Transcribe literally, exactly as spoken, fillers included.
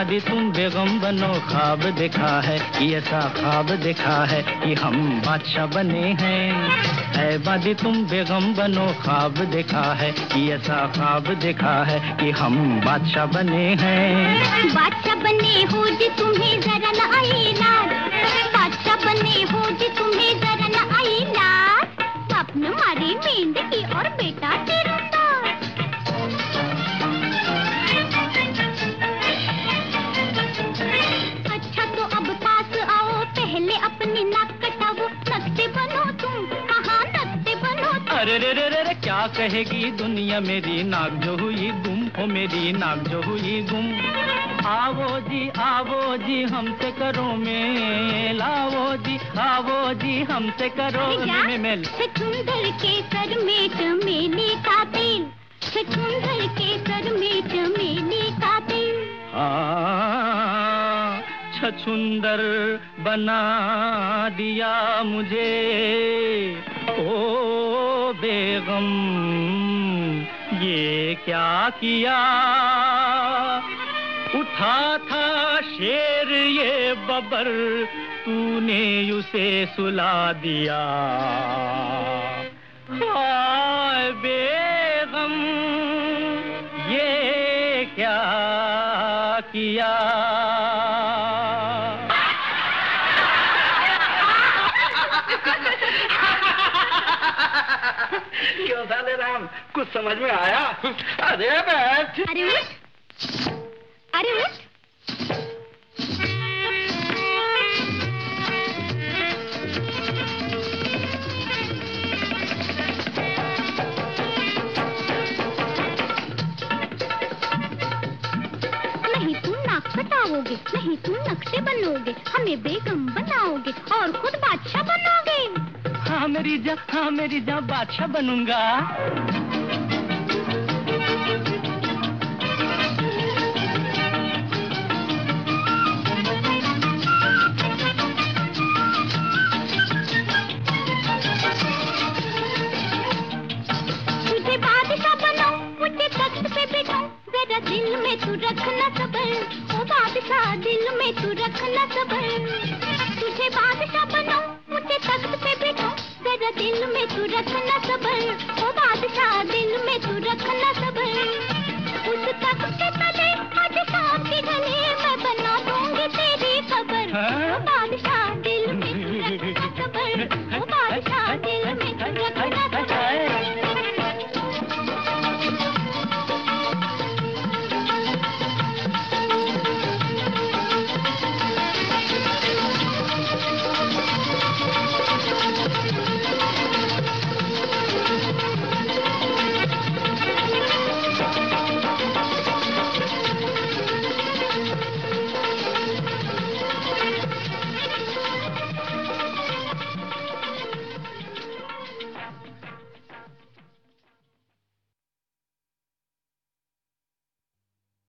बादी तुम बेगम बनो, ख्वाब देखा है कि ऐसा ख्वाब देखा है कि हम बादशाह बने हैं। ऐ बादी तुम बेगम बनो, ख्वाब देखा है कि ऐसा ख्वाब देखा है कि हम बादशाह बने हैं। बादशाह बने हो जी तुम्हें जरा न आई लाज, बादशाह बने हो जी तुम्हें जरा न आई लाज, अपने मारी मेंढकी और बेटा तेरूंगा। अच्छा तो अब पास आओ, पहले अपनी नाक कटाओ, नकटे बनो तुम, कहाँ नकटे बनो तुम। अरे रे रे रे रे क्या कहेगी दुनिया मेरी नाक जो हुई गुम, हो मेरी नाक जो हुई गुम। आवो जी आवो जी हमसे करो मेल, आवो जी आवो जी हमसे करो मेल। छछूंदर के सर में चमेली का तेल, छछूंदर के सर में चमेली का तेल। हाँ छछूंदर बना दिया मुझे ओ बेगम, ये क्या किया। उठा था शेर ये बबर, तूने उसे सुला दिया। हाय बेगम ये क्या किया। क्यों साले राम, कुछ समझ में आया? अरे बैठ। अरे उठ, अरे उठ। नहीं तुम नाक कटाओगे, नहीं तुम नक्शे बनोगे, हमें बेगम बनाओगे और खुद बादशाह बनोगे। हाँ मेरी जान, हाँ मेरी जान बादशाह बनूंगा। तुझे बादशाह बनाऊं, मुझे तख्त पे बिठाऊं, जरा दिल में तू रखना सबर, ओ बादशाह दिल में तू रखना सबर। तुझे बादशाह बनाऊं, मुझे तख्त पे बिठाऊं, जरा दिल में तू रखना सबर, ओ बादशाह दिल में तू रखना सबर। उस तख्त के